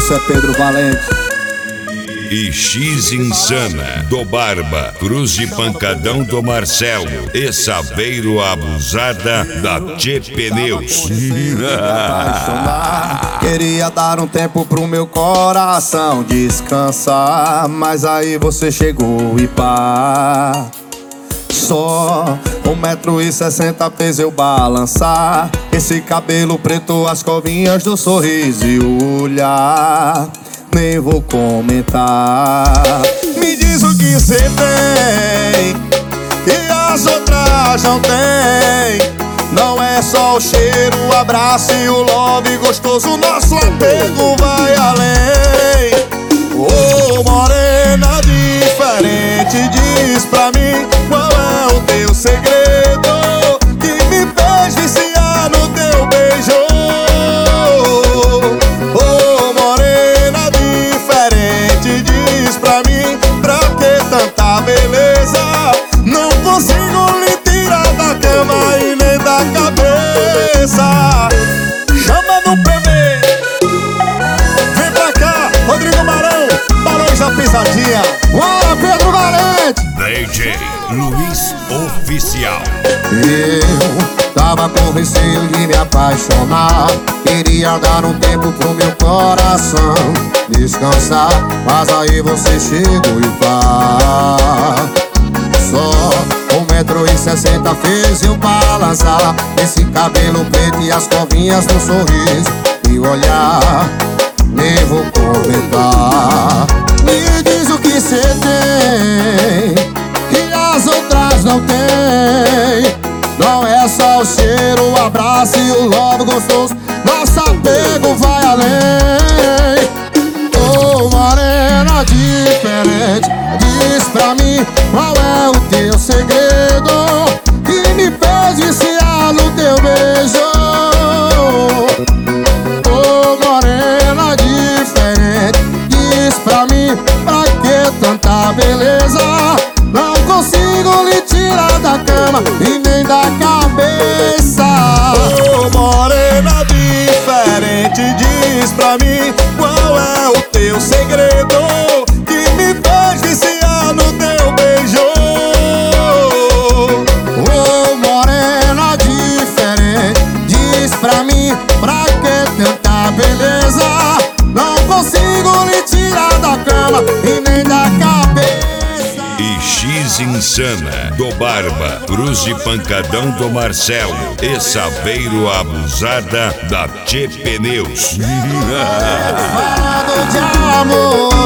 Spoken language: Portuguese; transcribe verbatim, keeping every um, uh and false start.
Isso é Pedro Valente. E X Insana do Barba, Cruz de Pancadão do Marcelo e Saveiro Abusada da Tchê Pneus. Queria dar um tempo pro meu coração descansar, mas aí você chegou e pá. Só um metro e sessenta fez eu balançar. Esse cabelo preto, as covinhas do sorriso e o olhar, nem vou comentar. Me diz o que cê tem, que as outras não tem. Não é só o cheiro, o abraço e o love gostoso, nosso apego vai além. Ô morena diferente, diz pra mim qual é o teu segredo que me fez viciar no teu beijo. Ô morena diferente, diz pra mim pra que tanta beleza. Não consigo lhe tirar da cama e nem da cabeça. Chama no P V, vem pra cá, Rodrigo Marão, Barões da Pisadinha. Bora, Pedro Valente! D J Luiz Oficial. Eu tava com receio de me apaixonar, queria dar um tempo pro meu coração descansar, mas aí você chegou e pá. Só um metro e sessenta fez eu balançar. Esse cabelo preto e as covinhas no sorriso e o olhar, nem vou comentar. Me diz o que cê tem, que as outras não tem. Não é só o cheiro, o abraço e o love gostoso, nosso apego vai além. Ô morena diferente, diz pra mim qual é o teu segredo que me fez viciar no teu beijo. Ô morena diferente, diz pra mim pra que tanta beleza. Não consigo lhe tirar da cama e nem da cabeça. Ô morena diferente, diz pra mim qual é o teu segredo que me fez viciar no teu beijo. Ô morena diferente, diz pra mim pra que tanta beleza. Não consigo lhe tirar da cama e nem da cabeça. E X Insana do Barba, Cruz de Pancadão do Marcelo e Saveiro Abusada da Tchê Pneus. Falando de amor,